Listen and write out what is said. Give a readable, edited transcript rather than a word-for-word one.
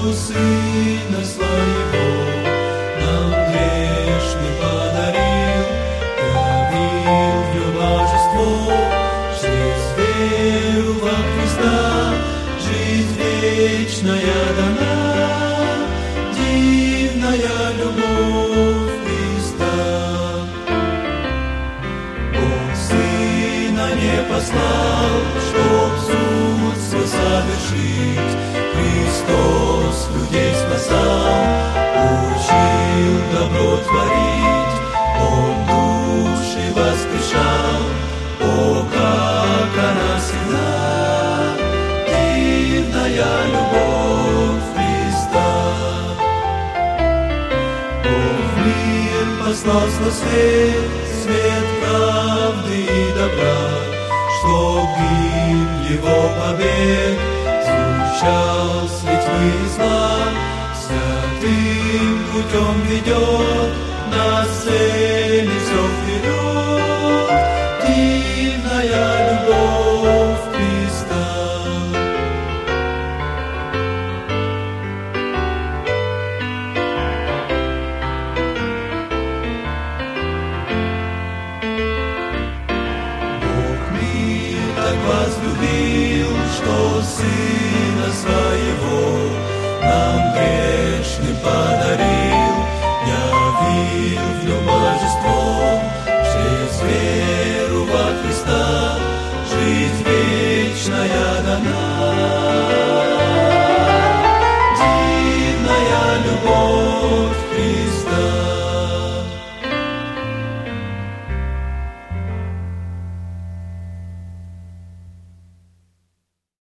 Сына Своего нам грешный подарил, явил в Нем божество, через веру во Христа, жизнь вечная дана, дивная любовь Христа. Бог Сына не послал, чтоб суд свой совершить, Христос людей спасал, учил добро творить, Он души воскрешал. О, как она сильна, дивная любовь Христа. Бог в мир послал свой свет, свет правды и добра, чтоб гимн Его побед звучал средь тьмы и зла, святым путем ведет, нас цели все вперед, дивная любовь Христа. Бог мир так возлюбил, что Сына Своего нам грешным подарил.